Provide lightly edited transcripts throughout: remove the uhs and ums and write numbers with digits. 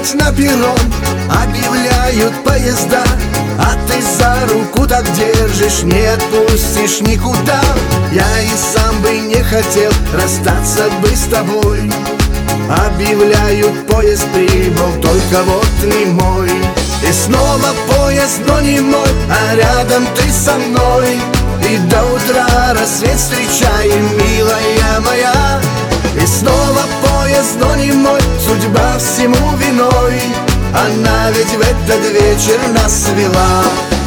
путь на перрон. Объявляют поезда, а ты за руку так держишь, не отпустишь никуда. Я и сам бы не хотел расстаться бы с тобой. Объявляют, поезд прибыл, только вот не мой. И снова поезд, но не мой, а рядом ты со мной. И до утра рассвет встречаем, милая моя. И снова поезд, но не мой, судьба всему виной. Она ведь в этот вечер нас свела.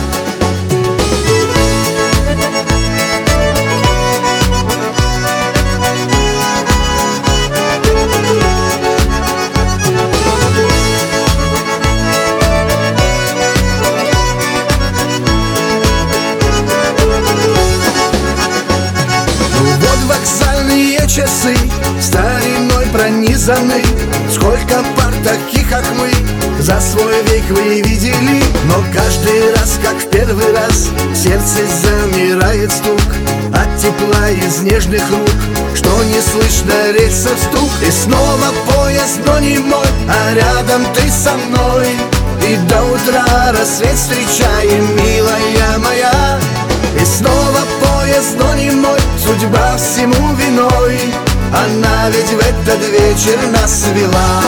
Вокзальные часы стариной пронизаны. Сколько пар таких, как мы, за свой век вы видели. Но каждый раз, как в первый раз, в сердце замирает стук от тепла из нежных рук, что не слышно рельсов стук. И снова поезд, но не мой, а рядом ты со мной. И до утра рассвет встречаем, милая моя. И снова поезд, но не мой, судьба всему виной. Она ведь в этот вечер нас свела.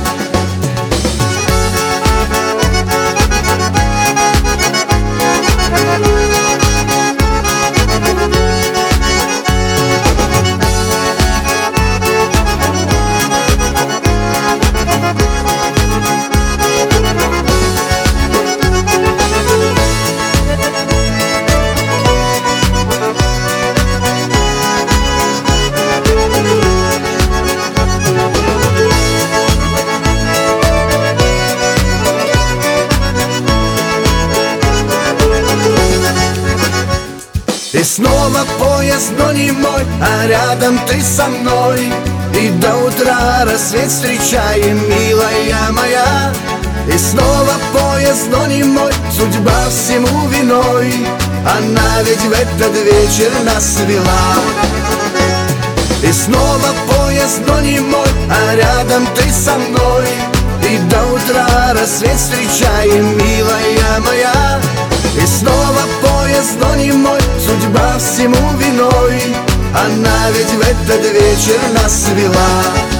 И снова поезд, но не мой, а рядом ты со мной. И до утра рассвет встречаем, милая моя. И снова поезд, но не мой, судьба всему виной. Она ведь в этот вечер нас свела. И снова поезд, но не мой, а рядом ты со мной. И до утра рассвет встречаем, милая моя. И снова поезд, но не мой, судьба всему виной. Она ведь в этот вечер нас свела.